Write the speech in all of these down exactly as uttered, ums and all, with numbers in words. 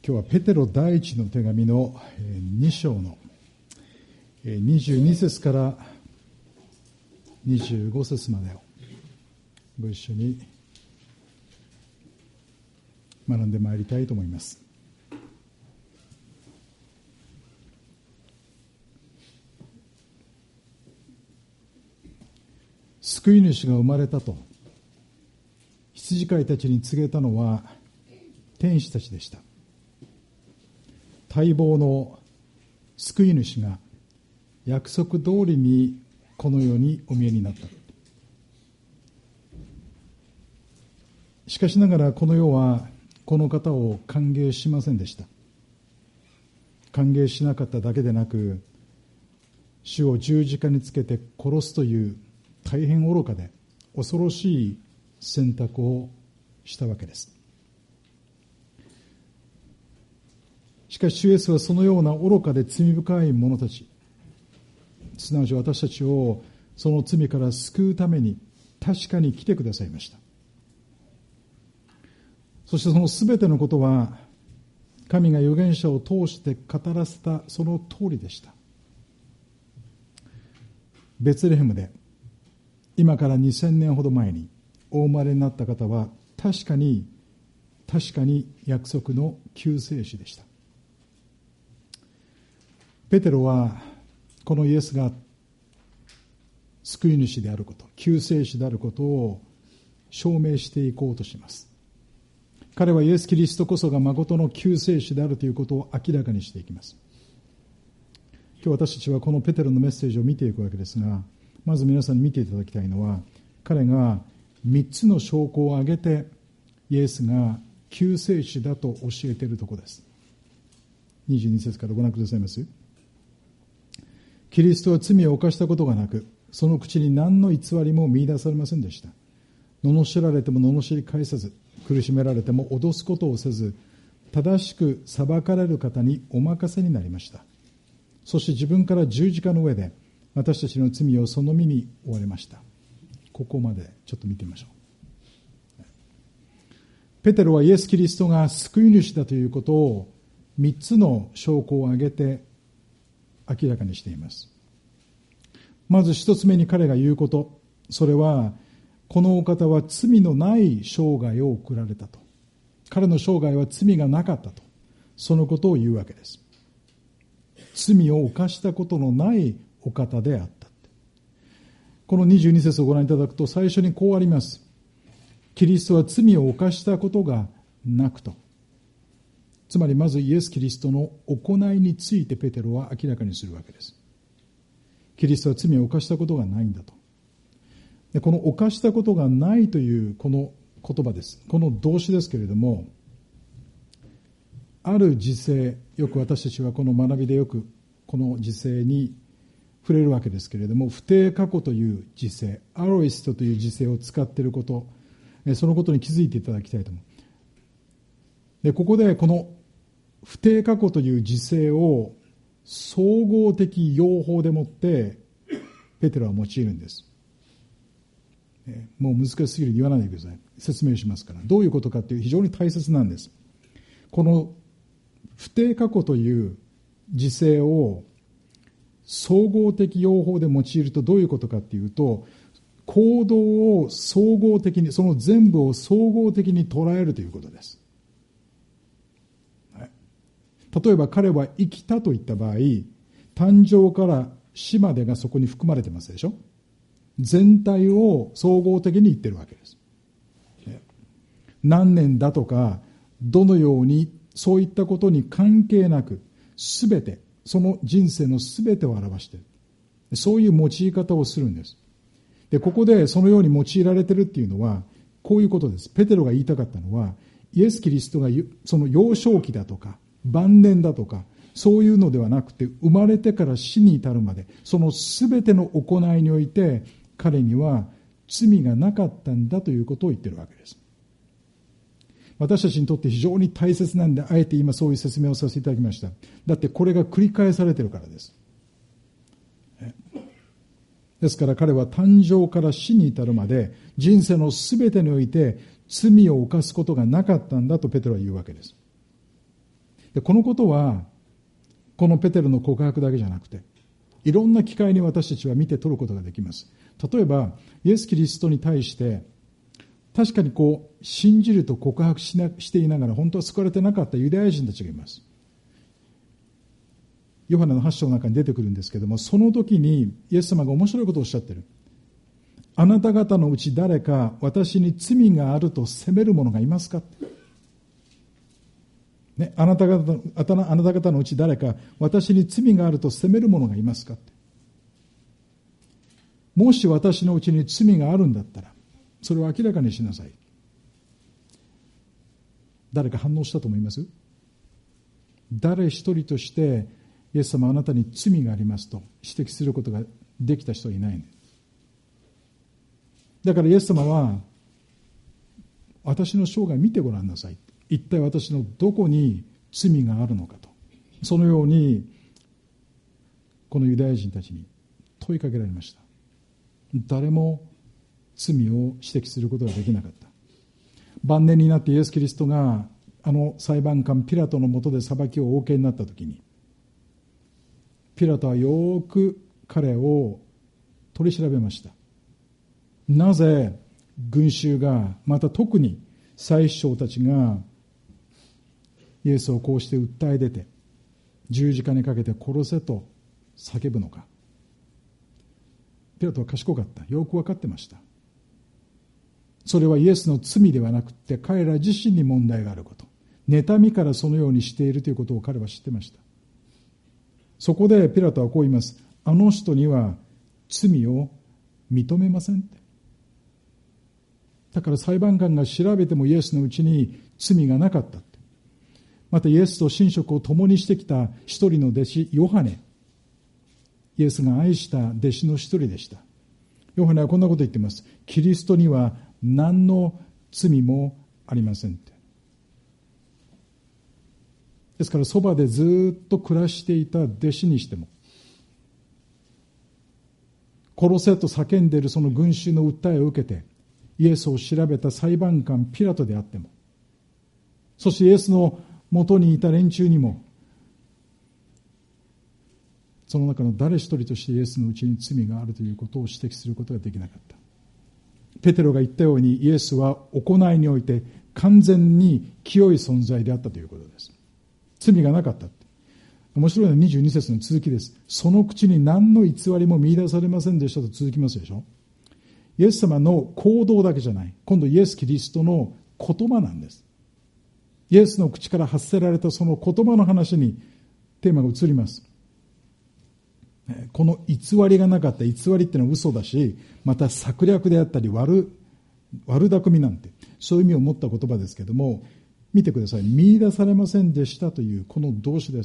今日はペテロ第一の手紙のに章のにじゅうに節からにじゅうご節までをご一緒に学んでまいりたいと思います。救い主が生まれたと羊飼いたちに告げたのは天使たちでした。待望の救い主が約束通りにこの世にお見えになった。しかしながらこの世はこの方を歓迎しませんでした。歓迎しなかっただけでなく、主を十字架につけて殺すという大変愚かで恐ろしい選択をしたわけです。しかし主イエスはそのような愚かで罪深い者たち、すなわち私たちをその罪から救うために確かに来てくださいました。そしてそのすべてのことは神が預言者を通して語らせたその通りでした。ベツレヘムで今からにせんねんほど前にお生まれになった方は確かに確かに約束の救世主でした。ペテロはこのイエスが救い主であること、救世主であることを証明していこうとします。彼はイエス・キリストこそが誠の救世主であるということを明らかにしていきます。今日私たちはこのペテロのメッセージを見ていくわけですが、まず皆さんに見ていただきたいのは、彼がみっつの証拠を挙げてイエスが救世主だと教えているところです。にじゅうに節からご覧くださいます。キリストは罪を犯したことがなく、その口に何の偽りも見出されませんでした。罵られても罵り返さず、苦しめられても脅すことをせず、正しく裁かれる方にお任せになりました。そして自分から十字架の上で私たちの罪をその身に負われました。ここまでちょっと見てみましょう。ペテロはイエス・キリストが救い主だということをみっつの証拠を挙げて明らかにしています。まず一つ目に彼が言うこと、それはこのお方は罪のない生涯を送られたと。彼の生涯は罪がなかったと、そのことを言うわけです。罪を犯したことのないお方であった。このにじゅうに節をご覧いただくと、最初にこうあります。キリストは罪を犯したことがなくと。つまりまずイエス・キリストの行いについてペテロは明らかにするわけです。キリストは罪を犯したことがないんだと。でこの犯したことがないというこの言葉です。この動詞ですけれども、ある時世、よく私たちはこの学びでよくこの時世に触れるわけですけれども、不定過去という時世、アロイストという時世を使っていること、そのことに気づいていただきたいと思う。でここでこの不定過去という時世を総合的用法でもってペテロは用いるんです。もう難しすぎる言わないでください。説明しますから。どういうことかっていう非常に大切なんです。この不定過去という時世を総合的用法で用いるとどういうことかっていうと、行動を総合的に、その全部を総合的に捉えるということです。例えば彼は生きたといった場合、誕生から死までがそこに含まれてますでしょ。全体を総合的に言ってるわけです。何年だとかどのように、そういったことに関係なく、すべてその人生のすべてを表している、そういう用い方をするんです。でここでそのように用いられているっていうのはこういうことです。ペテロが言いたかったのは、イエス・キリストがその幼少期だとか晩年だとかそういうのではなくて、生まれてから死に至るまでそのすべての行いにおいて彼には罪がなかったんだということを言っているわけです。私たちにとって非常に大切なんで、あえて今そういう説明をさせていただきました。だってこれが繰り返されているからです。ですから彼は誕生から死に至るまで人生のすべてにおいて罪を犯すことがなかったんだとペテロは言うわけです。 でこのことはこのペテロの告白だけじゃなくて、いろんな機会に私たちは見て取ることができます。例えばイエス・キリストに対して確かにこう信じると告白しなしていながら本当は救われてなかったユダヤ人たちがいます。ヨハネのはち章の中に出てくるんですけども、その時にイエス様が面白いことをおっしゃってる。あなた方のうち誰か私に罪があると責める者がいますか、ね、あなた方あたあなた方のうち誰か私に罪があると責める者がいますかって。もし私のうちに罪があるんだったらそれを明らかにしなさい。誰か反応したと思います？誰一人としてイエス様あなたに罪がありますと指摘することができた人はいないんです。だからイエス様は私の生涯見てごらんなさい。一体私のどこに罪があるのかと、そのようにこのユダヤ人たちに問いかけられました。誰も罪を指摘することができなかった。晩年になってイエス・キリストがあの裁判官ピラトの下で裁きをお受けになったときに、ピラトはよく彼を取り調べました。なぜ群衆が、また特に祭司長たちがイエスをこうして訴え出て十字架にかけて殺せと叫ぶのか。ピラトは賢かった。よく分かってました。それはイエスの罪ではなくて彼ら自身に問題があること、妬みからそのようにしているということを彼は知ってました。そこでピラトはこう言います。あの人には罪を認めませんって。だから裁判官が調べてもイエスのうちに罪がなかったって。またイエスと寝食を共にしてきた一人の弟子ヨハネ、イエスが愛した弟子の一人でした。ヨハネはこんなこと言っています。キリストには何の罪もありませんって。ですからそばでずっと暮らしていた弟子にしても、殺せと叫んでいるその群衆の訴えを受けてイエスを調べた裁判官ピラトであっても、そしてイエスの元にいた連中にも、その中の誰一人としてイエスのうちに罪があるということを指摘することができなかった。ペテロが言ったようにイエスは行いにおいて完全に清い存在であったということです。罪がなかった。面白いのはにじゅうに節の続きです。その口に何の偽りも見出されませんでしたと続きますでしょ。イエス様の行動だけじゃない、今度イエス・キリストの言葉なんです。イエスの口から発せられたその言葉の話にテーマが移ります。この偽りがなかった、偽りっていうのは嘘だし、また策略であったり悪悪巧みなんて、そういう意味を持った言葉ですけども、見てください。見出されませんでしたというこの動詞です。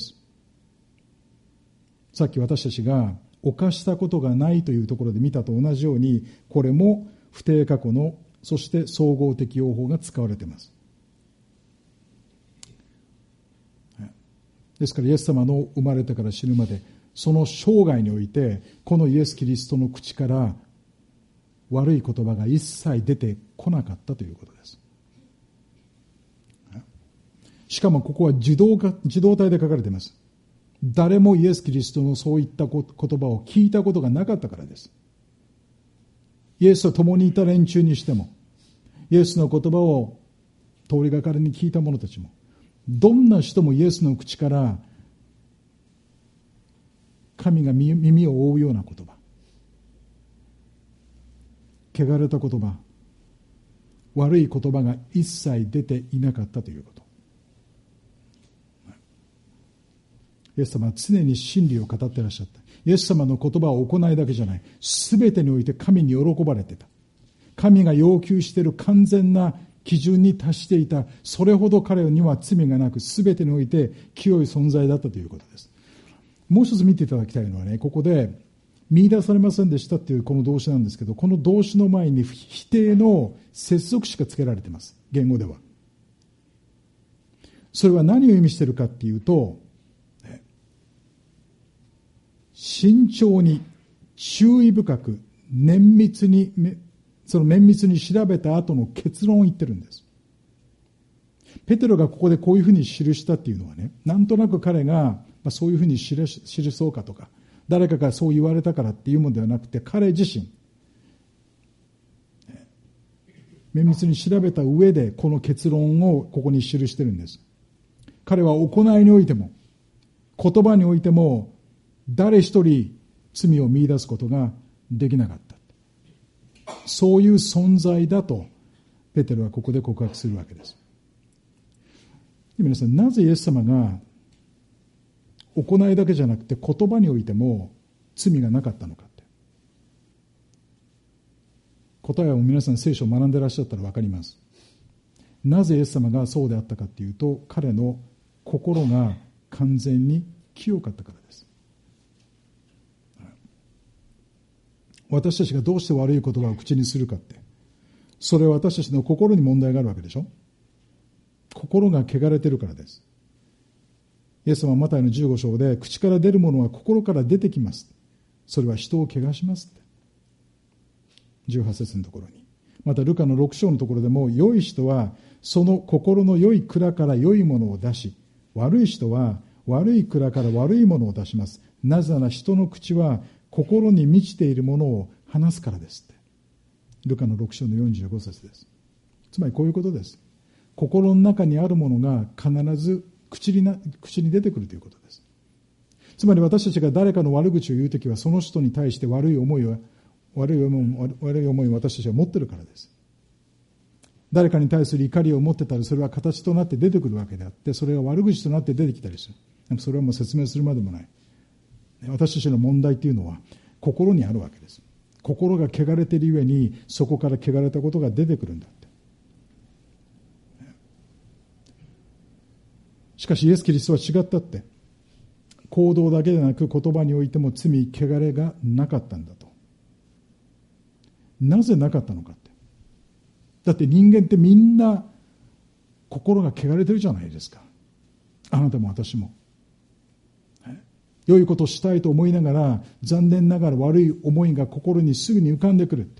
さっき私たちが犯したことがないというところで見たと同じように、これも不定過去の、そして総合的用法が使われています。ですからイエス様の生まれてから死ぬまで、その生涯においてこのイエス・キリストの口から悪い言葉が一切出てこなかったということです。しかもここは自動化、自動体で書かれています。誰もイエス・キリストのそういった言葉を聞いたことがなかったからです。イエスと共にいた連中にしても、イエスの言葉を通りがかりに聞いた者たちも、どんな人もイエスの口から神が耳を覆うような言葉、汚れた言葉、悪い言葉が一切出ていなかったということ。イエス様は常に真理を語っていらっしゃった。イエス様の言葉は行いだけじゃない、すべてにおいて神に喜ばれていた。神が要求している完全な基準に達していた。それほど彼には罪がなく、すべてにおいて清い存在だったということです。もう一つ見ていただきたいのはね、ここで見出されませんでしたっていうこの動詞なんですけど、この動詞の前に否定の接続詞が付けられています、言語では。それは何を意味しているかっていうと、慎重に注意深く綿密にその綿密に調べた後の結論を言ってるんです。 ペテロがここでこういうふうに記したっていうのはね、なんとなく彼が、まあ、そういうふうに記し記そうかとか、誰かがそう言われたからっていうものではなくて、彼自身綿密に調べた上でこの結論をここに記してるんです。彼は行いにおいても言葉においても誰一人罪を見出すことができなかった。そういう存在だとペテロはここで告白するわけです。皆さん、なぜイエス様が行いだけじゃなくて言葉においても罪がなかったのかって、答えは皆さん聖書を学んでいらっしゃったら分かります。なぜイエス様がそうであったかっていうと、彼の心が完全に清かったからです。私たちがどうして悪い言葉を口にするかって、それは私たちの心に問題があるわけでしょ。心が汚れてるからです。イエス様はマタイのじゅうご章で、口から出るものは心から出てきます。それは人を汚しますって。じゅうはち節のところに。またルカのろく章のところでも、良い人はその心の良い蔵から良いものを出し、悪い人は悪い蔵から悪いものを出します。なぜなら人の口は心に満ちているものを話すからですって。ルカのろく章のよんじゅうご節です。つまりこういうことです。心の中にあるものが必ず口にな、口に出てくるということです。つまり私たちが誰かの悪口を言うときは、その人に対して悪い思いは悪い思い悪い思いを私たちは持っているからです。誰かに対する怒りを持ってたら、それは形となって出てくるわけであって、それが悪口となって出てきたりする。でもそれはもう説明するまでもない。私たちの問題というのは心にあるわけです。心が汚れているゆえに、そこから汚れたことが出てくるんだって。しかしイエス・キリストは違ったって。行動だけでなく言葉においても罪、汚れがなかったんだと。なぜなかったのかって。だって人間ってみんな心が汚れてるじゃないですか。あなたも私も。良いことをしたいと思いながら、残念ながら悪い思いが心にすぐに浮かんでくるって。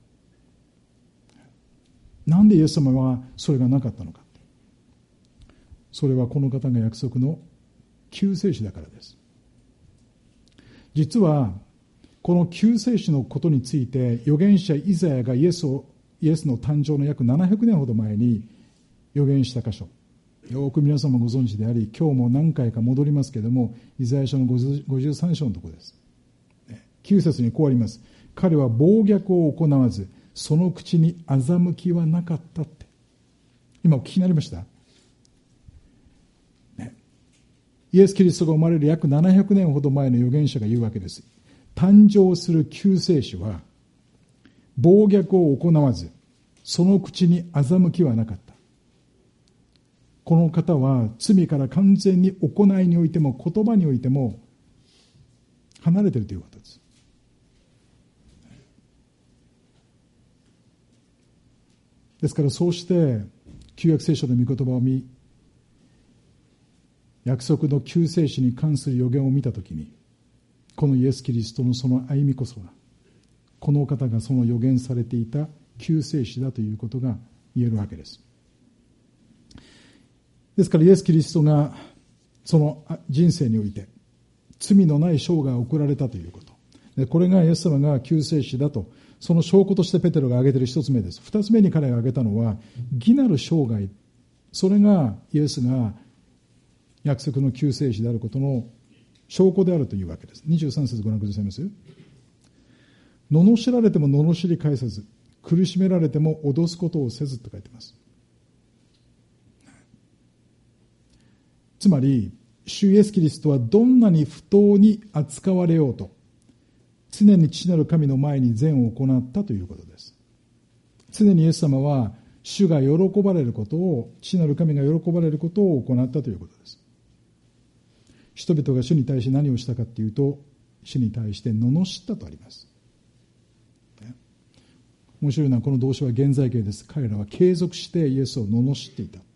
なんでイエス様はそれがなかったのかって。それはこの方が約束の救世主だからです。実はこの救世主のことについて、預言者イザヤがイエスをイエスの誕生の約ななひゃくねんほど前に預言した箇所、よく皆さんもご存知であり、今日も何回か戻りますけれども、イザヤ書のごじゅうさん章のところです。きゅう節にこうあります。彼は暴虐を行わず、その口に欺きはなかったって。今お聞きになりました、ね、イエス・キリストが生まれる約ななひゃくねんほど前の預言者が言うわけです。誕生する救世主は暴虐を行わず、その口に欺きはなかった。この方は罪から完全に行いにおいても言葉においても離れているということです。ですからそうして旧約聖書の御言葉を見、約束の救世主に関する預言を見たときに、このイエス・キリストのその歩みこそが、この方がその預言されていた救世主だということが言えるわけです。ですからイエス・キリストがその人生において罪のない生涯を送られたということ、でこれがイエス様が救世主だと、その証拠としてペテロが挙げている一つ目です。二つ目に彼が挙げたのは義なる生涯、それがイエスが約束の救世主であることの証拠であるというわけです。にじゅうさん節ご覧くださいます。罵られても罵り返さず、苦しめられても脅すことをせずと書いています。つまり主イエスキリストはどんなに不当に扱われようと、常に父なる神の前に善を行ったということです。常にイエス様は主が喜ばれることを、父なる神が喜ばれることを行ったということです。人々が主に対して何をしたかというと、主に対して罵ったとあります。面白いのはこの動詞は現在形です。彼らは継続してイエスを罵っていたって。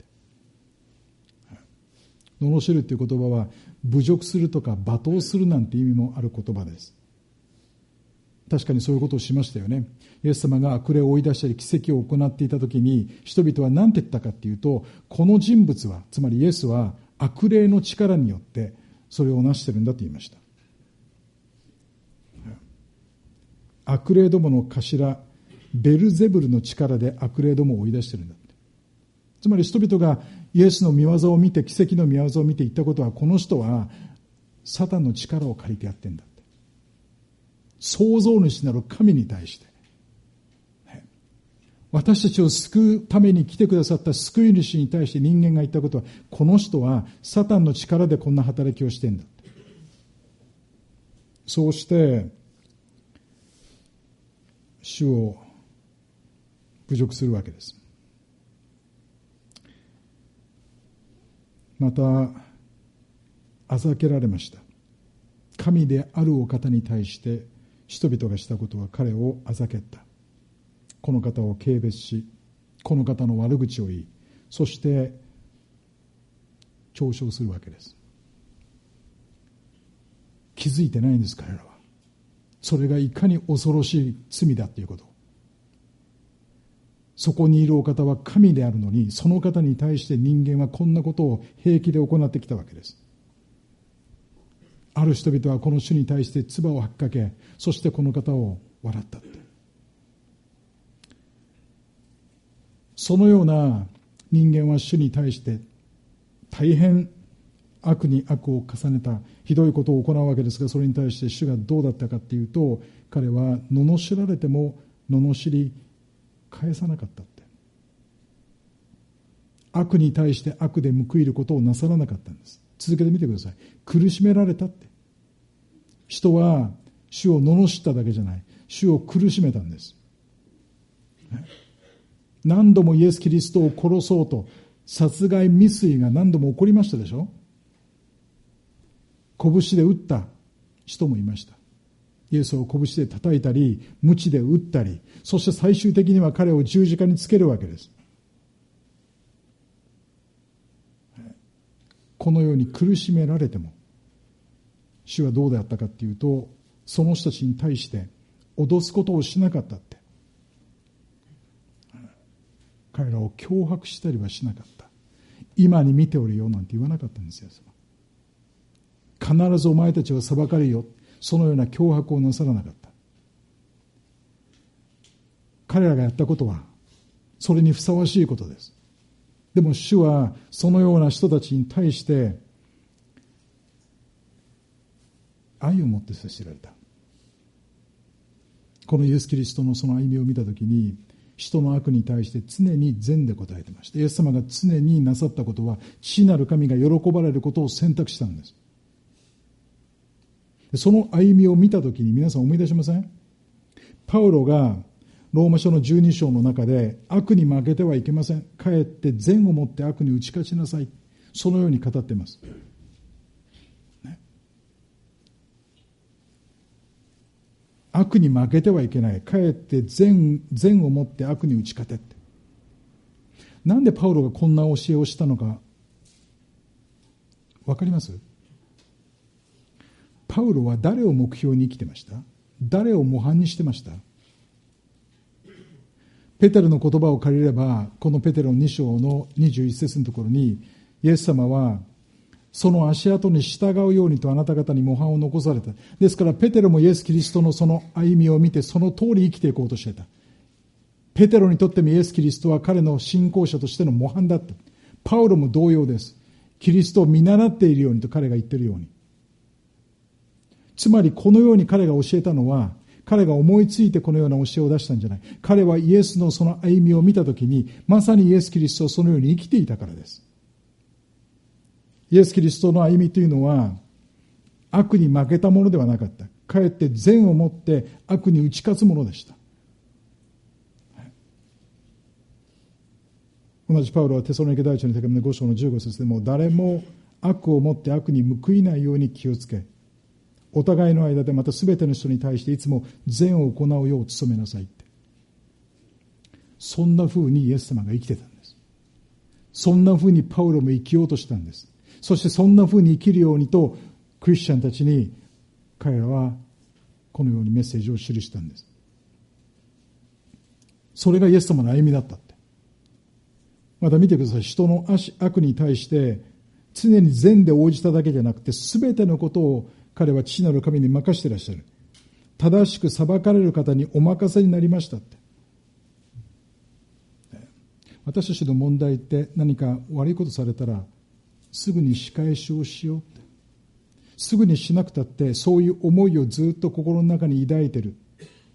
罵るという言葉は侮辱するとか罵倒するなんて意味もある言葉です。 確かにそういうことをしましたよね。イエス様が悪霊を追い出したり奇跡を行っていたときに、人々は何て言ったかっていうと、この人物は、つまりイエスは悪霊の力によってそれを成しているんだと言いました。悪霊どもの頭ベルゼブルの力で悪霊どもを追い出しているんだって。つまり人々がイエスの御業を見て、奇跡の御業を見て言ったことは、この人はサタンの力を借りてやってんだって。創造主なる神に対して、ね、私たちを救うために来てくださった救い主に対して人間が言ったことは、この人はサタンの力でこんな働きをしてんだって。そうして主を侮辱するわけです。またあざけられました。神であるお方に対して人々がしたことは彼をあざけった。この方を軽蔑し、この方の悪口を言い、そして嘲笑するわけです。気づいてないんです、彼らは。それがいかに恐ろしい罪だということ。そこにいるお方は神であるのに、その方に対して人間はこんなことを平気で行ってきたわけです。ある人々はこの主に対して唾を吐きかけ、そしてこの方を笑ったって。そのような人間は主に対して大変悪に悪を重ねたひどいことを行うわけですが、それに対して主がどうだったかっていうと、彼は罵られても罵り返さなかったって。悪に対して悪で報いることをなさらなかったんです。続けてみてください。苦しめられたって。人は主を罵っただけじゃない、主を苦しめたんです。何度もイエス・キリストを殺そうと殺害未遂が何度も起こりましたでしょ。拳で撃った人もいました。イエスを拳で叩いたり、鞭で撃ったり、そして最終的には彼を十字架につけるわけです。このように苦しめられても、主はどうであったかっていうと、その人たちに対して脅すことをしなかったって。彼らを脅迫したりはしなかった。今に見ておるよなんて言わなかったんですよ。必ずお前たちは裁かれるよ、そのような脅迫をなさらなかった。彼らがやったことはそれにふさわしいことです。でも主はそのような人たちに対して愛を持って接しられた。このイエス・キリストのその歩みを見たときに、人の悪に対して常に善で答えてました。イエス様が常になさったことは、父なる神が喜ばれることを選択したんです。その歩みを見たときに皆さん思い出しません？パウロがローマ書のじゅうに章の中で、悪に負けてはいけません。かえって善をもって悪に打ち勝ちなさい。そのように語っています。ね、悪に負けてはいけない。かえって善、善をもって悪に打ち勝てって。なんでパウロがこんな教えをしたのか、わかります？パウロは誰を目標に生きてました？誰を模範にしてました？ペテロの言葉を借りれば、このペテロに章のにじゅういち節のところに、イエス様はその足跡に従うようにとあなた方に模範を残された。ですからペテロもイエス・キリストのその歩みを見て、その通り生きていこうとしていた。ペテロにとってもイエス・キリストは彼の信仰者としての模範だった。パウロも同様です。キリストを見習っているようにと彼が言っているように。つまりこのように彼が教えたのは、彼が思いついてこのような教えを出したんじゃない。彼はイエスのその歩みを見たときに、まさにイエス・キリストをそのように生きていたからです。イエス・キリストの歩みというのは、悪に負けたものではなかった。かえって善をもって悪に打ち勝つものでした。同じパウロはテソロニケ第一の手紙のご章のじゅうご節でも、誰も悪をもって悪に報いないように気をつけ、お互いの間でまた全ての人に対していつも善を行うよう努めなさいって。そんな風にイエス様が生きてたんです。そんな風にパウロも生きようとしたんです。そしてそんな風に生きるようにとクリスチャンたちに彼らはこのようにメッセージを記したんです。それがイエス様の歩みだったって。また見てください。人の悪に対して常に善で応じただけじゃなくて、すべてのことを彼は父なる神に任せていらっしゃる。正しく裁かれる方にお任せになりましたって。私たちの問題って何か悪いことされたらすぐに仕返しをしようって。すぐにしなくたってそういう思いをずっと心の中に抱いてる。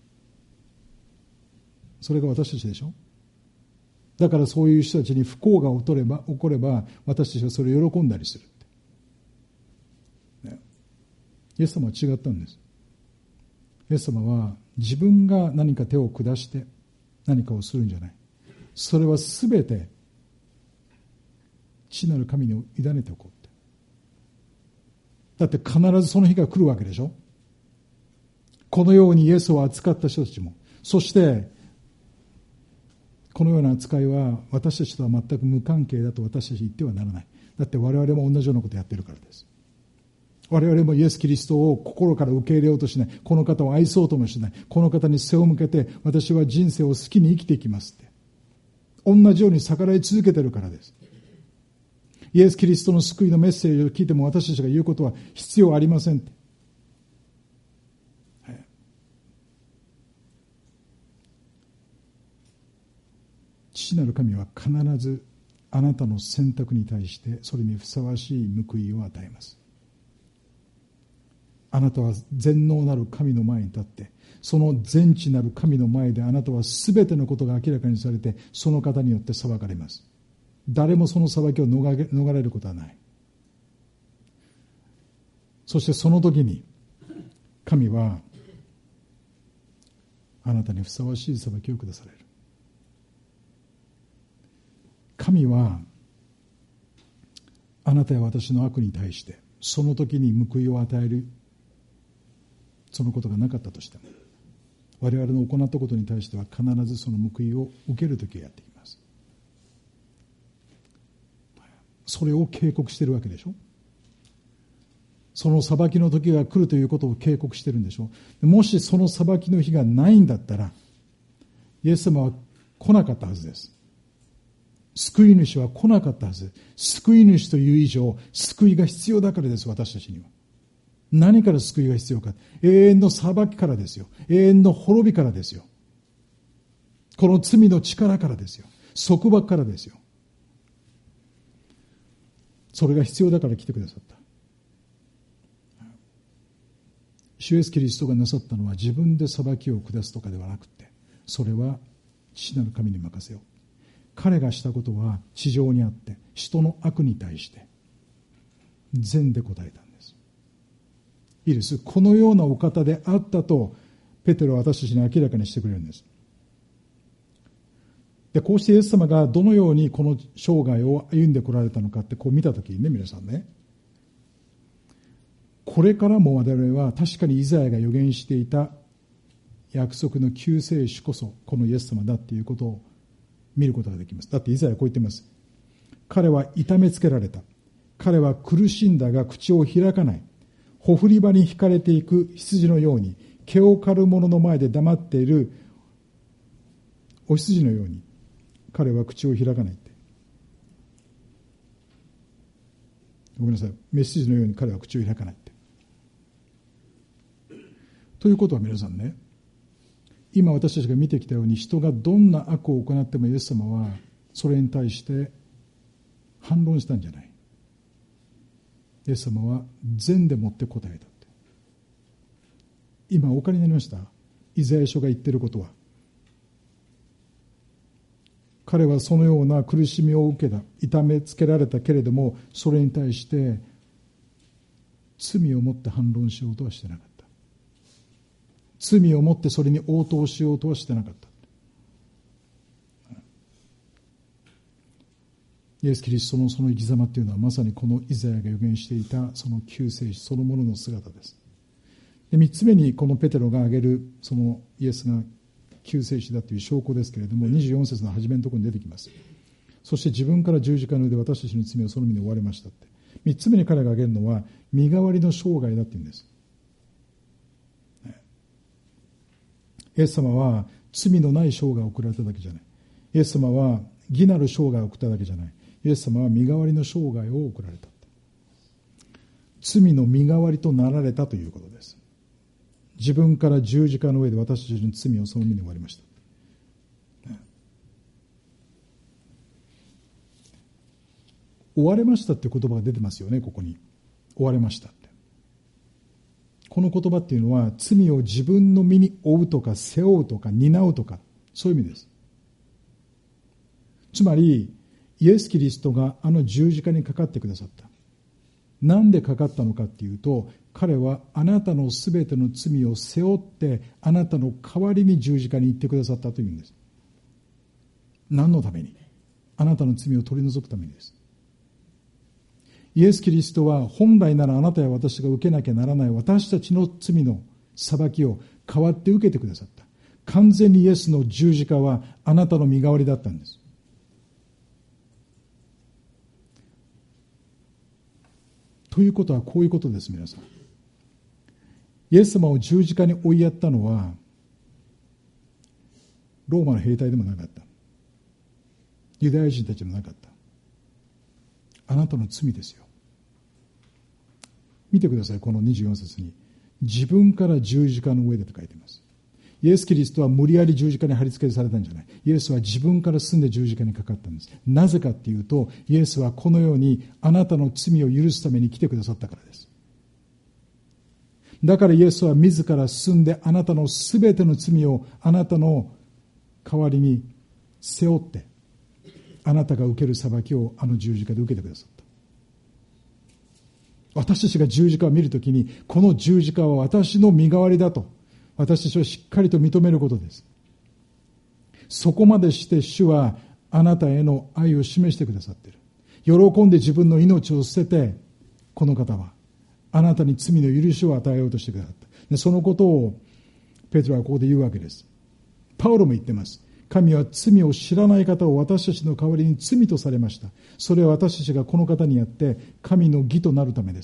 それが私たちでしょ。だからそういう人たちに不幸が起これば、起これば私たちはそれを喜んだりするって、ね、イエス様は違ったんです。イエス様は自分が何か手を下して何かをするんじゃない。それはすべて父なる神に委ねておこうって。だって必ずその日が来るわけでしょ。このようにイエスを扱った人たちも、そしてこのような扱いは私たちとは全く無関係だと私たち言ってはならない。だって我々も同じようなことをやっているからです。我々もイエス・キリストを心から受け入れようとしない。この方を愛そうともしない。この方に背を向けて私は人生を好きに生きていきますって。同じように逆らい続けているからです。イエス・キリストの救いのメッセージを聞いても私たちが言うことは必要ありませんって。はい、父なる神は必ずあなたの選択に対してそれにふさわしい報いを与えます。あなたは全能なる神の前に立って、その全知なる神の前であなたはすべてのことが明らかにされて、その方によって裁かれます。誰もその裁きを逃れ、逃れることはない。そしてその時に神はあなたにふさわしい裁きを下される。神はあなたや私の悪に対してその時に報いを与える、そのことがなかったとしても、我々の行ったことに対しては必ずその報いを受ける時がやってきます。それを警告しているわけでしょ。その裁きの時が来るということを警告しているんでしょ。もしその裁きの日がないんだったら、イエス様は来なかったはずです。救い主は来なかったはず。救い主という以上、救いが必要だからです、私たちには。何から救いが必要か。永遠の裁きからですよ。永遠の滅びからですよ。この罪の力からですよ。束縛からですよ。それが必要だから来てくださった。主イエスキリストがなさったのは自分で裁きを下すとかではなくて、それは父なる神に任せよう。彼がしたことは地上にあって人の悪に対して善で答えたんです。いいです。このようなお方であったとペテロは私たちに明らかにしてくれるんです。で、こうしてイエス様がどのようにこの生涯を歩んでこられたのかってこう見たときにね、皆さんね、これからも我々は確かにイザヤが予言していた約束の救世主こそこのイエス様だっていうことを見ることができます。だってイザヤはこう言っています。彼は痛めつけられた。彼は苦しんだが口を開かない。ほふり場に引かれていく羊のように、毛を刈る者の前で黙っているお羊のように彼は口を開かないって。ごめんなさい。メッセージのように彼は口を開かないって。ということは皆さんね、今私たちが見てきたように人がどんな悪を行ってもイエス様はそれに対して反論したんじゃない。イエス様は善でもって答えたって。今お分かりになりました？イザヤ書が言っていることは。彼はそのような苦しみを受けた、痛めつけられたけれども、それに対して罪をもって反論しようとはしてなかった。罪をもってそれに応答しようとはしてなかった。イエス・キリストのその生き様というのはまさにこのイザヤが予言していたその救世主そのものの姿です。で、三つ目にこのペテロが挙げるそのイエスが救世主だという証拠ですけれども、にじゅうよん節の初めのところに出てきます。そして自分から十字架の上で私たちの罪をその身に負われましたって。三つ目に彼が挙げるのは身代わりの生涯だっていうんです。 イエス様は罪のない生涯を送られただけじゃない。イエス様は義なる生涯を送っただけじゃない。イエス様は身代わりの生涯を送られた。罪の身代わりとなられたということです。自分から十字架の上で私たちの罪をその身に終わりました。追われましたって言葉が出てますよね、ここに。追われましたって。この言葉っていうのは、罪を自分の身に負うとか背負うとか担うとか、そういう意味です。つまりイエス・キリストがあの十字架にかかってくださった。なんでかかったのかっていうと、彼はあなたのすべての罪を背負ってあなたの代わりに十字架に行ってくださったというんです。何のために？あなたの罪を取り除くためにです。イエス・キリストは本来ならあなたや私が受けなきゃならない私たちの罪の裁きを代わって受けてくださった。完全にイエスの十字架はあなたの身代わりだったんです。ということはこういうことです。皆さん、イエス様を十字架に追いやったのはローマの兵隊でもなかった。ユダヤ人たちもなかった。あなたの罪ですよ。見てください、このにじゅうよん節に自分から十字架の上でと書いています。イエス・キリストは無理やり十字架に貼り付けされたんじゃない。イエスは自分から進んで十字架にかかったんです。なぜかっていうと、イエスはこのようにあなたの罪を許すために来てくださったからです。だからイエスは自ら進んであなたのすべての罪をあなたの代わりに背負って、あなたが受ける裁きをあの十字架で受けてくださった。私たちが十字架を見るときに、この十字架は私の身代わりだと私たちはしっかりと認めることです。そこまでして主はあなたへの愛を示してくださっている。喜んで自分の命を捨てて、この方はあなたに罪の許しを与えようとしてくださった。でそのことをペテロはここで言うわけです。パウロも言ってます。神は罪を知らない方を私たちの代わりに罪とされました。それは私たちがこの方にやって神の義となるためです。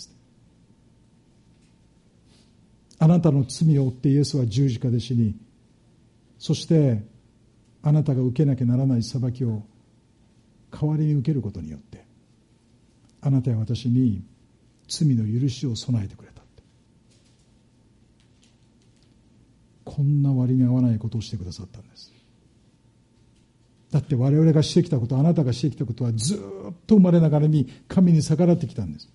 あなたの罪を負ってイエスは十字架で死に、そしてあなたが受けなきゃならない裁きを代わりに受けることによって、あなたや私に罪の許しを備えてくれた。こんな割に合わないことをしてくださったんです。だって我々がしてきたこと、あなたがしてきたことはずっと生まれながらに神に逆らってきたんです。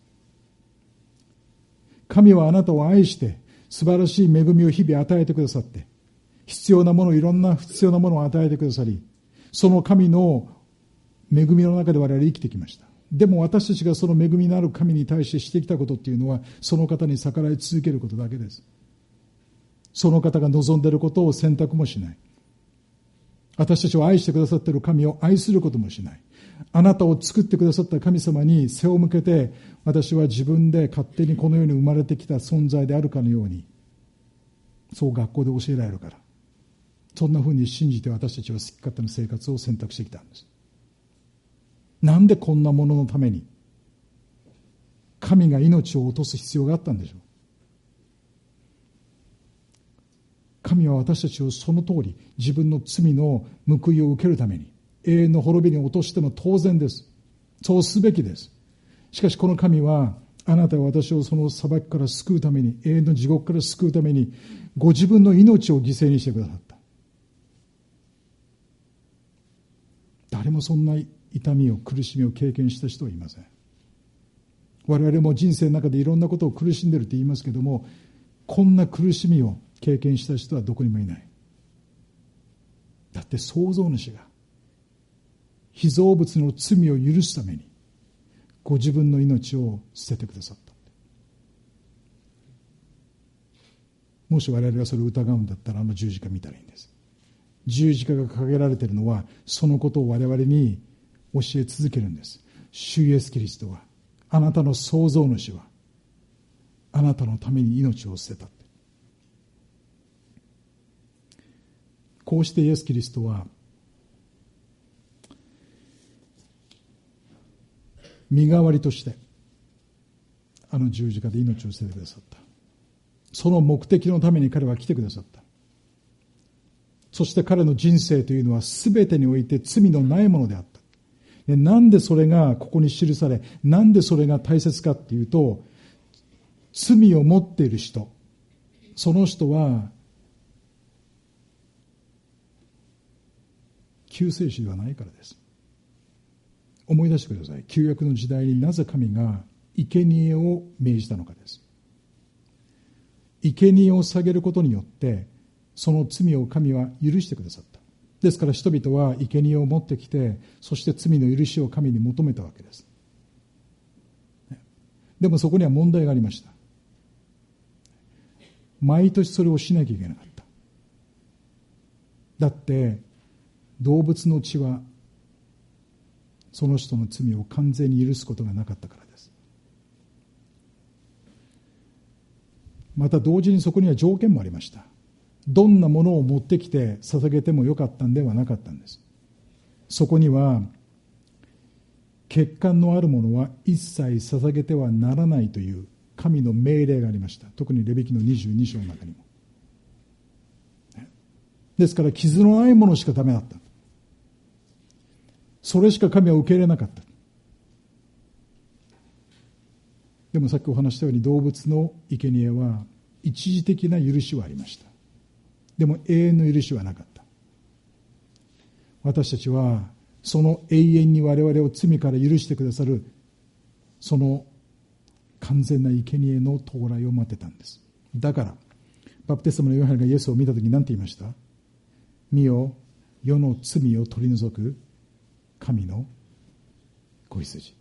神はあなたを愛して素晴らしい恵みを日々与えてくださって、必要なもの、いろんな必要なものを与えてくださり、その神の恵みの中で我々生きてきました。でも私たちがその恵みのある神に対してしてきたことっていうのは、その方に逆らい続けることだけです。その方が望んでいることを選択もしない。私たちを愛してくださっている神を愛することもしない。あなたを作ってくださった神様に背を向けて、私は自分で勝手にこの世に生まれてきた存在であるかのように、そう学校で教えられるから、そんな風に信じて私たちは好き勝手な生活を選択してきたんです。なんでこんなもののために神が命を落とす必要があったんでしょう。神は私たちをその通り自分の罪の報いを受けるために永遠の滅びに落としても当然です。そうすべきです。しかしこの神はあなたは私をその裁きから救うために、永遠の地獄から救うためにご自分の命を犠牲にしてくださった。誰もそんな痛みを苦しみを経験した人はいません。我々も人生の中でいろんなことを苦しんでるって言いますけども、こんな苦しみを経験した人はどこにもいない。だって創造主が被造物の罪を許すためにご自分の命を捨ててくださった。もし我々がそれを疑うんだったら、あの十字架見たらいいんです。十字架が掲げられているのはそのことを我々に教え続けるんです。主イエスキリストは、あなたの創造主はあなたのために命を捨てた。こうしてイエス・キリストは身代わりとしてあの十字架で命を捨ててくださった。その目的のために彼は来てくださった。 そして彼の人生というのは全てにおいて罪のないものであった。で、なんでそれがここに記され、なんでそれが大切かっていうと、罪を持っている人、その人は救世主ではないからです。思い出してください。旧約の時代になぜ神が生贄を命じたのかです。生贄を下げることによってその罪を神は許してくださった。ですから人々は生贄を持ってきて、そして罪の許しを神に求めたわけです。でもそこには問題がありました。毎年それをしなきゃいけなかった。だって動物の血はその人の罪を完全に許すことがなかったからです。また同時にそこには条件もありました。どんなものを持ってきて捧げてもよかったんではなかったんです。そこには血管のあるものは一切捧げてはならないという神の命令がありました。特にレビ記のにじゅうに章の中にも。ですから傷のないものしかダメだった。それしか神は受け入れなかった。でもさっきお話したように動物の生贄は一時的な許しはありました。でも永遠の許しはなかった。私たちはその永遠に我々を罪から許してくださるその完全な生贄の到来を待ってたんです。だからバプテスマのヨハネがイエスを見たときに何て言いました？見よ、世の罪を取り除く神の子羊。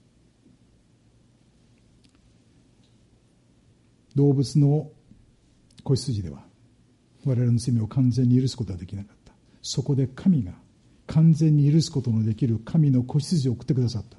動物の子羊では我々の罪を完全に許すことはできなかった。そこで神が完全に許すことのできる神の子羊を送ってくださった。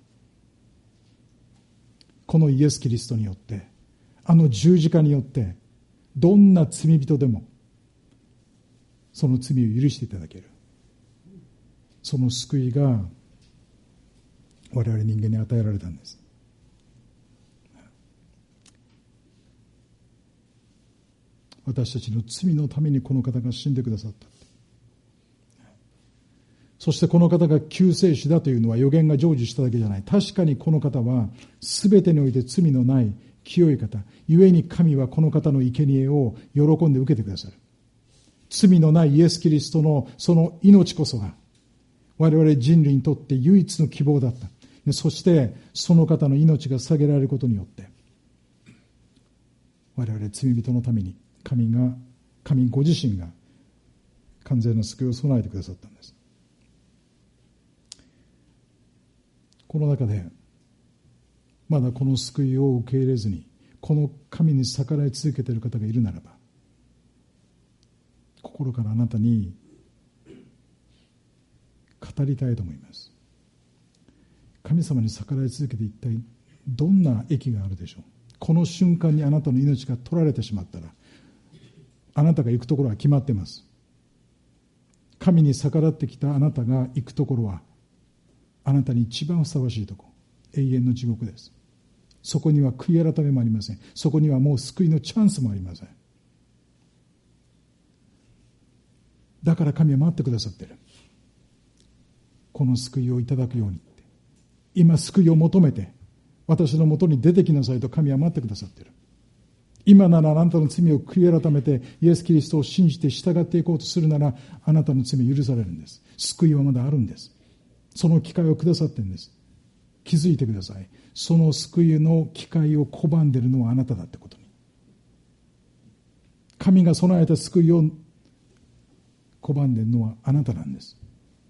このイエス・キリストによって、あの十字架によって、どんな罪人でもその罪を許していただける。その救いが我々人間に与えられたんです。私たちの罪のためにこの方が死んでくださった。そしてこの方が救世主だというのは予言が成就しただけじゃない。確かにこの方は全てにおいて罪のない清い方。故に神はこの方の生贄を喜んで受けてくださる。罪のないイエス・キリストのその命こそが我々人類にとって唯一の希望だった。そしてその方の命が捧げられることによって我々罪人のために神が神ご自身が完全な救いを備えてくださったんです。この中でまだこの救いを受け入れずにこの神に逆らい続けている方がいるならば、心からあなたに語りたいと思います。神様に逆らい続けて一体どんな益があるでしょう。この瞬間にあなたの命が取られてしまったら、あなたが行くところは決まっています。神に逆らってきたあなたが行くところはあなたに一番ふさわしいところ、永遠の地獄です。そこには悔い改めもありません。そこにはもう救いのチャンスもありません。だから神は待ってくださっている。この救いをいただくようにって、今救いを求めて私のもとに出てきなさいと神は待ってくださっている。今ならあなたの罪を悔い改めてイエス・キリストを信じて従っていこうとするなら、あなたの罪を許されるんです。救いはまだあるんです。その機会をくださっているんです。気づいてください。その救いの機会を拒んでいるのはあなただってことに。神が備えた救いを拒んでいるのはあなたなんです。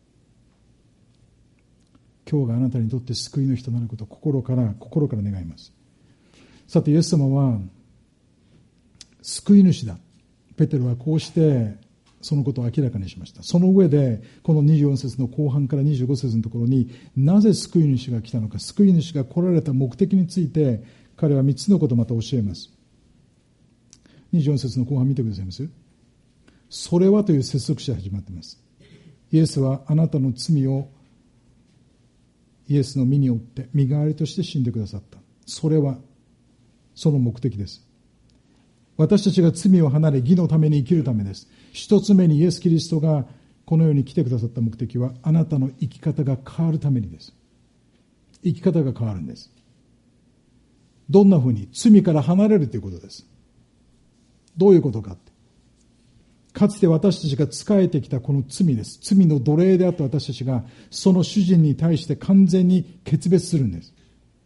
今日があなたにとって救いの日となることを心から心から願います。さてイエス様は救い主だ。ペテロはこうしてそのことを明らかにしました。その上でこのにじゅうよん節の後半からにじゅうご節のところに、なぜ救い主が来たのか、救い主が来られた目的について彼はみっつのことをまた教えます。にじゅうよん節の後半見てくださいます。それはという接続詞で始まっています。イエスはあなたの罪をイエスの身によって身代わりとして死んでくださった。それはその目的です。私たちが罪を離れ義のために生きるためです。一つ目にイエス・キリストがこの世に来てくださった目的は、あなたの生き方が変わるためにです。生き方が変わるんです。どんなふうに？罪から離れるということです。どういうことかって。かつて私たちが仕えてきたこの罪です。罪の奴隷であった私たちが、その主人に対して完全に決別するんです。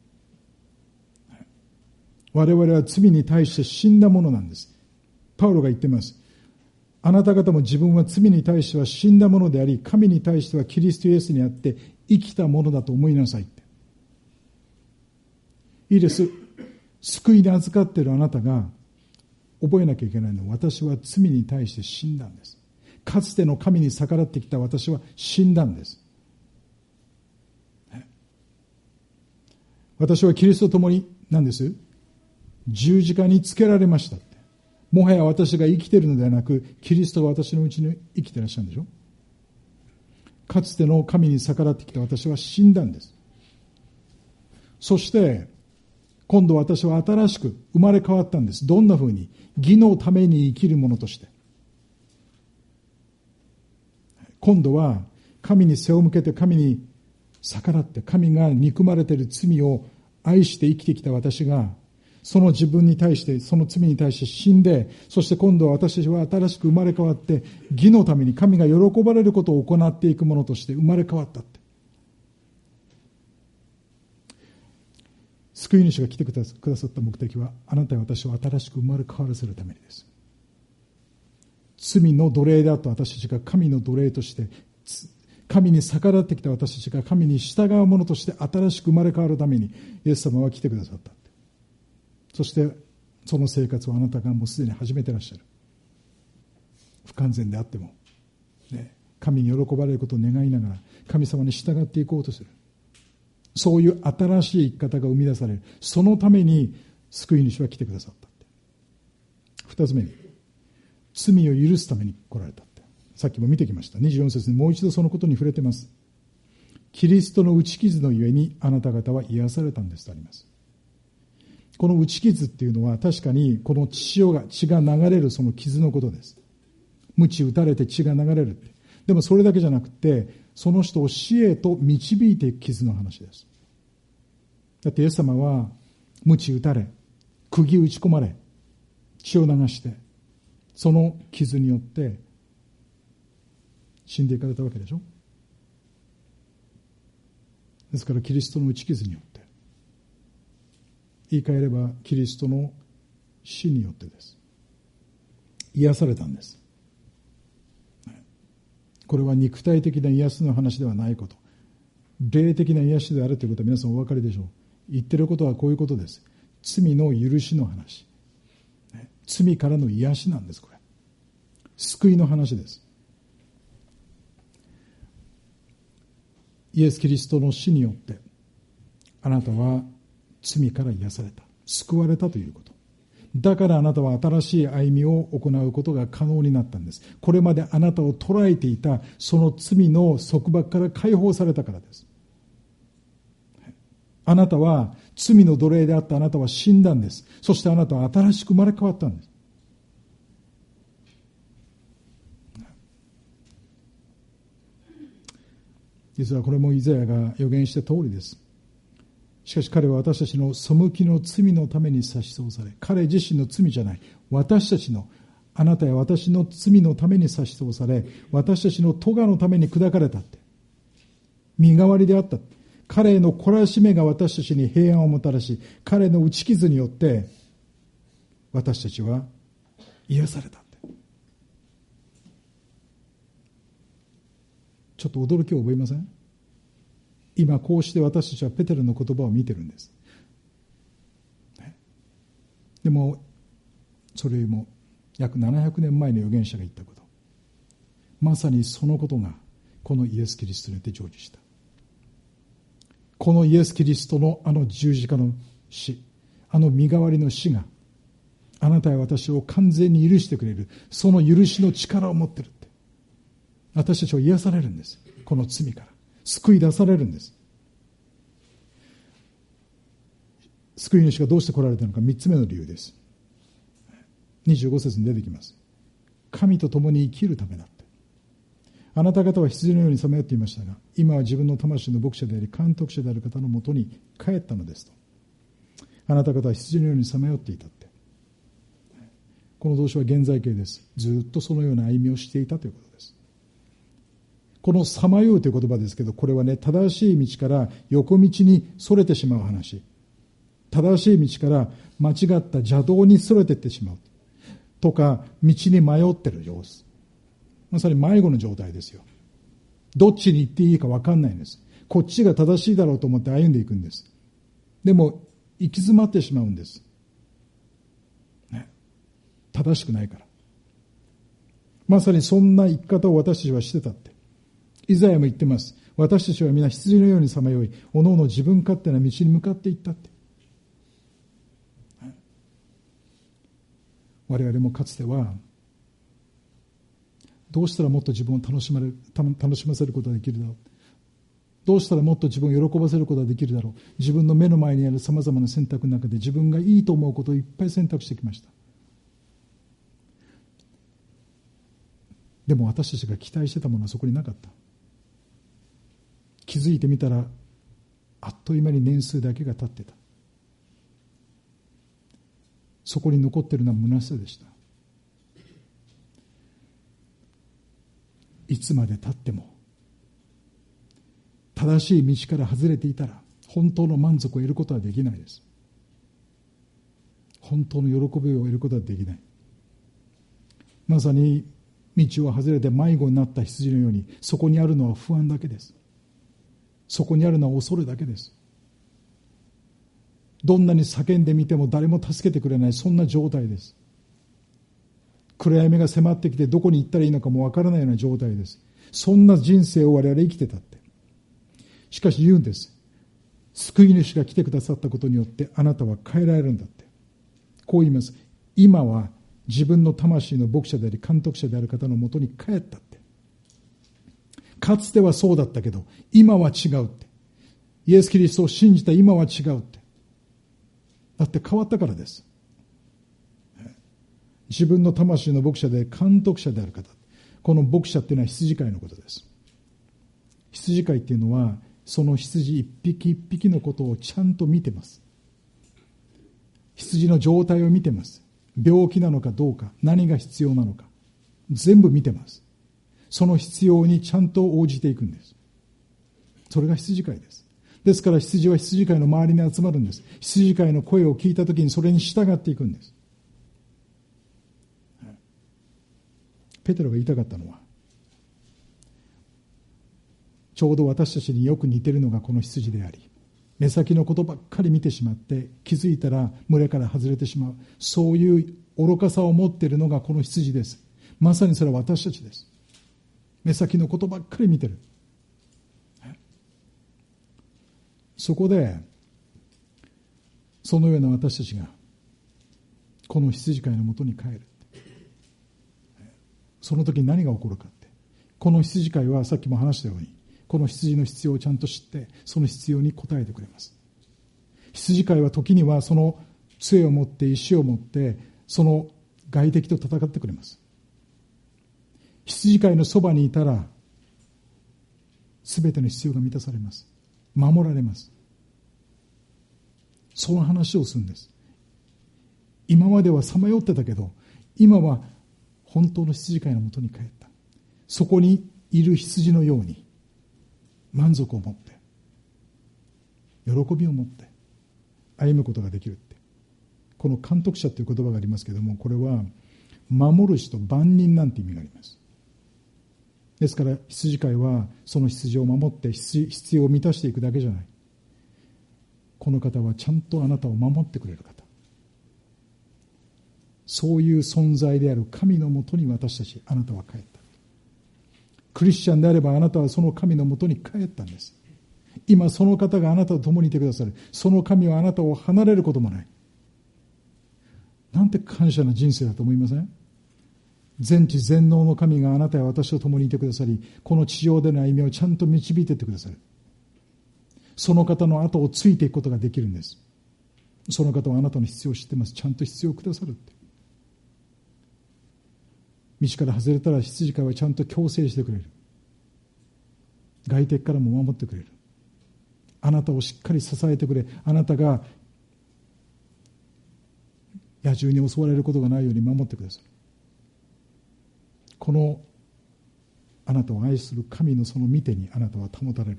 我々は罪に対して死んだものなんです。パウロが言っています。あなた方も自分は罪に対しては死んだものであり、神に対してはキリストイエスにあって生きたものだと思いなさいって。いいです。救いに預かっているあなたが覚えなきゃいけないのは、私は罪に対して死んだんです。かつての神に逆らってきた私は死んだんです。私はキリストと共に何です？十字架につけられましたって。もはや私が生きているのではなく、キリストが私のうちに生きていらっしゃるんでしょ。かつての神に逆らってきた私は死んだんです。そして今度私は新しく生まれ変わったんです。どんなふうに？義のために生きる者として。今度は神に背を向けて、神に逆らって、神が憎まれている罪を愛して生きてきた私が、その自分に対して、その罪に対して死んで、そして今度は私たちは新しく生まれ変わって、義のために神が喜ばれることを行っていくものとして生まれ変わったって。救い主が来てくださった目的は、あなたや私を新しく生まれ変わらせるためにです。罪の奴隷であった私たちが神の奴隷として、神に逆らってきた私たちが神に従う者として新しく生まれ変わるために、イエス様は来てくださった。そしてその生活をあなたがもうすでに始めてらっしゃる。不完全であっても、ね、神に喜ばれることを願いながら神様に従っていこうとする。そういう新しい生き方が生み出される。そのために救い主は来てくださった。二つ目に、罪を許すために来られたって。さっきも見てきました。にじゅうよん節にもう一度そのことに触れてます。キリストの打ち傷のゆえにあなた方は癒されたんですとあります。この打ち傷っていうのは確かにこの血が血が流れるその傷のことです。鞭打たれて血が流れるって。でもそれだけじゃなくて、その人を死へと導いていく傷の話です。だってイエス様は鞭打たれ、釘打ち込まれ、血を流して、その傷によって死んでいかれたわけでしょ。ですからキリストの打ち傷によって、言い換えればキリストの死によってです。癒されたんです。これは肉体的な癒しの話ではないこと。霊的な癒しであるということは皆さんお分かりでしょう。言ってることはこういうことです。罪の許しの話。罪からの癒しなんです、これ。救いの話です。イエス・キリストの死によって、あなたは罪から癒された。救われたということ。だからあなたは新しい歩みを行うことが可能になったんです。これまであなたを捉えていたその罪の束縛から解放されたからです。あなたは罪の奴隷であったあなたは死んだんです。そしてあなたは新しく生まれ変わったんです。実はこれもイザヤが予言した通りです。しかし彼は私たちの背きの罪のために差し通され、彼自身の罪じゃない、私たちの、あなたや私の罪のために差し通され、私たちの咎のために砕かれたって。身代わりであった。彼の懲らしめが私たちに平安をもたらし、彼の打ち傷によって私たちは癒されたって。ちょっと驚きを覚えません？今こうして私たちはペテロの言葉を見てるんです。でもそれよりも約ななひゃくねんまえの預言者が言ったこと、まさにそのことがこのイエス・キリストによって成就した。このイエス・キリストのあの十字架の死、あの身代わりの死があなたや私を完全に許してくれる、その許しの力を持ってるって。私たちは癒されるんです。この罪から救い出されるんです。救い主がどうして来られたのか、三つ目の理由です。にじゅうご節に出てきます。神と共に生きるためだって。 あなた方は羊のようにさまよっていましたが、今は自分の魂の牧者であり監督者である方のもとに帰ったのですと。あなた方は羊のようにさまよっていたって。この動詞は現在形です。ずっとそのような歩みをしていたということです。このさまようという言葉ですけど、これはね、正しい道から横道にそれてしまう話。正しい道から間違った邪道にそれていってしまう。とか、道に迷っている様子。まさに迷子の状態ですよ。どっちに行っていいか分かんないんです。こっちが正しいだろうと思って歩んでいくんです。でも、行き詰まってしまうんです。ね、正しくないから。まさにそんな生き方を私たちはしてたって。イザヤも言ってます。私たちは皆羊のようにさまよい、おのおの自分勝手な道に向かっていったって。我々もかつては、どうしたらもっと自分を楽しまれる、楽しませることができるだろう。どうしたらもっと自分を喜ばせることができるだろう。自分の目の前にあるさまざまな選択の中で自分がいいと思うことをいっぱい選択してきました。でも私たちが期待してたものはそこになかった。気づいてみたらあっという間に年数だけが経ってた。そこに残っているのは虚しさでした。いつまで経っても正しい道から外れていたら本当の満足を得ることはできないです。本当の喜びを得ることはできない。まさに道を外れて迷子になった羊のように、そこにあるのは不安だけです。そこにあるのは恐れだけです。どんなに叫んでみても誰も助けてくれない、そんな状態です。暗闇が迫ってきてどこに行ったらいいのかもわからないような状態です。そんな人生を我々生きてたって。しかし言うんです。救い主が来てくださったことによってあなたは変えられるんだって。こう言います。今は自分の魂の牧者であり監督者である方のもとに帰ったって。かつてはそうだったけど今は違うって。イエス・キリストを信じた今は違うって。だって変わったからです。自分の魂の牧者で監督者である方。この牧者っていうのは羊飼いのことです。羊飼いっていうのはその羊一匹一匹のことをちゃんと見てます。羊の状態を見てます。病気なのかどうか、何が必要なのか、全部見てます。その必要にちゃんと応じていくんです。それが羊飼いです。ですから羊は羊飼いの周りに集まるんです。羊飼いの声を聞いたときにそれに従っていくんです。ペテロが言いたかったのは、ちょうど私たちによく似ているのがこの羊であり、目先のことばっかり見てしまって気づいたら群れから外れてしまう、そういう愚かさを持っているのがこの羊です。まさにそれは私たちです。目先のことばっかり見てる。そこでそのような私たちがこの羊飼いのもとに帰る。その時に何が起こるかって、この羊飼いはさっきも話したようにこの羊の必要をちゃんと知ってその必要に応えてくれます。羊飼いは時にはその杖を持って石を持ってその外敵と戦ってくれます。羊飼いのそばにいたら全ての必要が満たされます。守られます。その話をするんです。今まではさまよってたけど今は本当の羊飼いのもとに帰った。そこにいる羊のように満足を持って喜びを持って歩むことができるって。この監督者という言葉がありますけれども、これは守る人、番人なんて意味があります。ですから羊飼いはその羊を守って必要を満たしていくだけじゃない。この方はちゃんとあなたを守ってくれる方、そういう存在である神のもとに私たち、あなたは帰った。クリスチャンであればあなたはその神のもとに帰ったんです。今その方があなたと共にいてくださる。その神はあなたを離れることもない。なんて感謝な人生だと思いません？全知全能の神があなたや私と共にいてくださり、この地上での歩みをちゃんと導いていってくださる。その方の後をついていくことができるんです。その方はあなたの必要を知ってます。ちゃんと必要をくださるって。道から外れたら羊飼いはちゃんと矯正してくれる。 外敵からも守ってくれる。あなたをしっかり支えてくれ、あなたが野獣に襲われることがないように守ってくださる。このあなたを愛する神のその御手にあなたは保たれるって、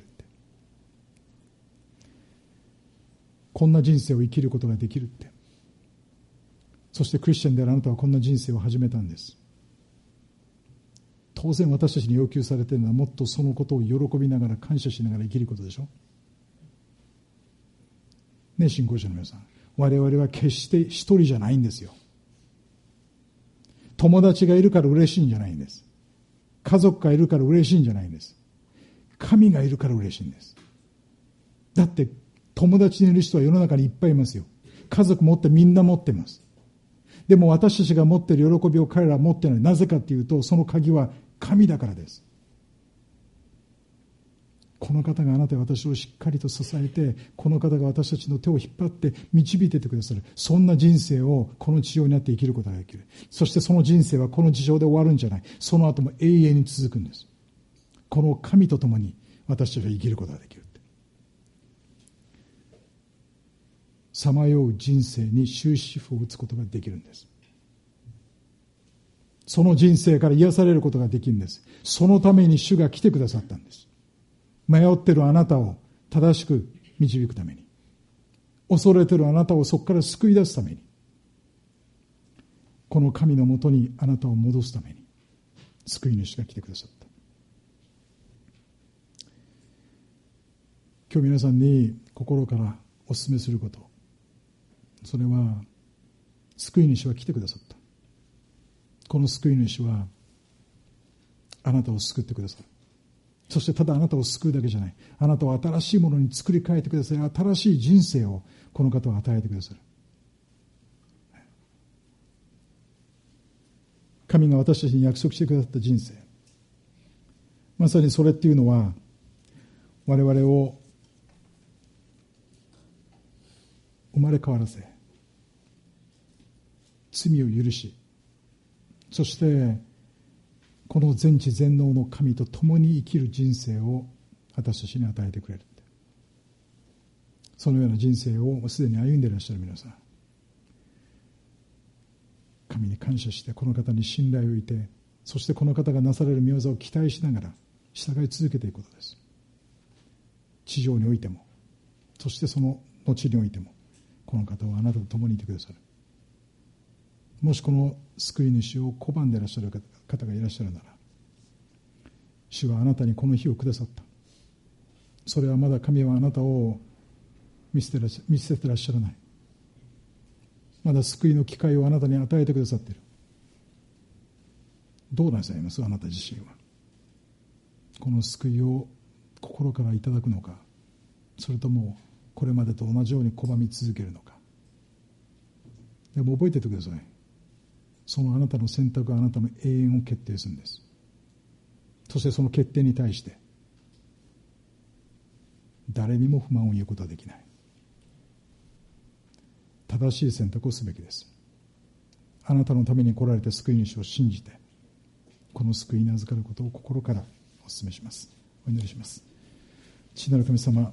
こんな人生を生きることができるって、そしてクリスチャンであるあなたはこんな人生を始めたんです。当然私たちに要求されているのは、もっとそのことを喜びながら感謝しながら生きることでしょ。ね、信仰者の皆さん、我々は決して一人じゃないんですよ。友達がいるから嬉しいんじゃないんです。家族がいるから嬉しいんじゃないんです。神がいるから嬉しいんです。だって友達にいる人は世の中にいっぱいいますよ。家族持ってみんな持ってます。でも私たちが持っている喜びを彼らは持っていない。なぜかというと、その鍵は神だからです。この方があなたや私をしっかりと支えて、この方が私たちの手を引っ張って導いていてくださる。そんな人生をこの地上になって生きることができる。そしてその人生はこの地上で終わるんじゃない。その後も永遠に続くんです。この神と共に私たちは生きることができる。さまよう人生に終止符を打つことができるんです。その人生から癒されることができるんです。そのために主が来てくださったんです。迷っているあなたを正しく導くために、恐れているあなたをそこから救い出すために、この神のもとにあなたを戻すために救い主が来てくださった。今日皆さんに心からお勧めすること、それは救い主は来てくださった。この救い主はあなたを救ってくださる。そしてただあなたを救うだけじゃない、あなたを新しいものに作り変えてくださる。新しい人生をこの方は与えてくださる。神が私たちに約束してくださった人生、まさにそれっていうのは、我々を生まれ変わらせ、罪を許し、そしてこの全知全能の神と共に生きる人生を私たちに与えてくれる。そのような人生をすでに歩んでいらっしゃる皆さん、神に感謝して、この方に信頼を置いて、そしてこの方がなされる御業を期待しながら従い続けていくことです。地上においても、そしてその後においても、この方はあなたと共にいてくださる。もしこの救い主を拒んでいらっしゃる方がいらっしゃるなら、主はあなたにこの日をくださった。それはまだ神はあなたを見捨てらっしゃ、見捨ててらっしゃらない。まだ救いの機会をあなたに与えてくださっている。どうなさいます、あなた自身は。この救いを心からいただくのか、それともこれまでと同じように拒み続けるのか。でも覚えていてください。そのあなたの選択はあなたの永遠を決定するんです。そしてその決定に対して誰にも不満を言うことはできない。正しい選択をすべきです。あなたのために来られた救い主を信じて、この救いに預かることを心からお勧めします。お祈りします。父なる神様、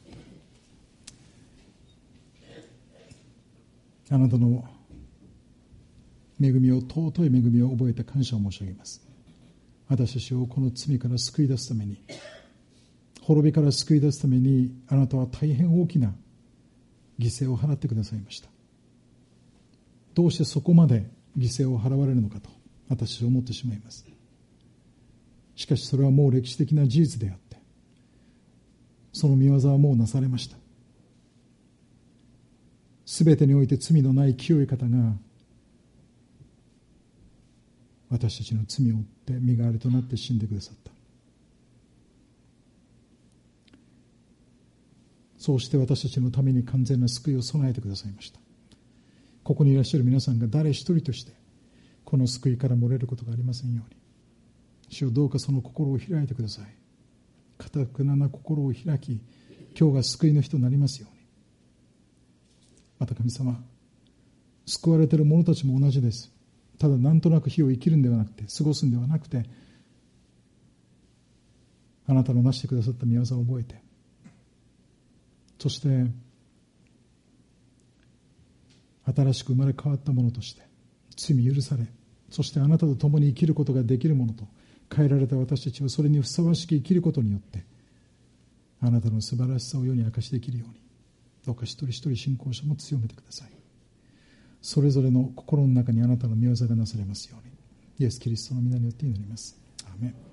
あなたの恵みを、尊い恵みを覚えて感謝を申し上げます。私たちをこの罪から救い出すために、滅びから救い出すために、あなたは大変大きな犠牲を払ってくださいました。どうしてそこまで犠牲を払われるのかと私は思ってしまいます。しかしそれはもう歴史的な事実であって、その御業はもうなされました。すべてにおいて罪のない清い方が私たちの罪を負って身代わりとなって死んでくださった。そうして私たちのために完全な救いを備えてくださいました。ここにいらっしゃる皆さんが誰一人としてこの救いから漏れることがありませんように、主よ、どうかその心を開いてください。かたくなな心を開き、今日が救いの日となりますように。また神様、救われている者たちも同じです。ただなんとなく日を生きるんではなくて、過ごすんではなくて、 あなたのなしてくださった御業を覚えて、そして新しく生まれ変わったものとして罪許され、そしてあなたと共に生きることができるものと変えられた私たちは、それにふさわしく生きることによってあなたの素晴らしさを世に明かしできるように、どうか一人一人信仰者も強めてください。それぞれの心の中にあなたの御業がなされますように、イエス・キリストの皆によって祈ります。アーメン。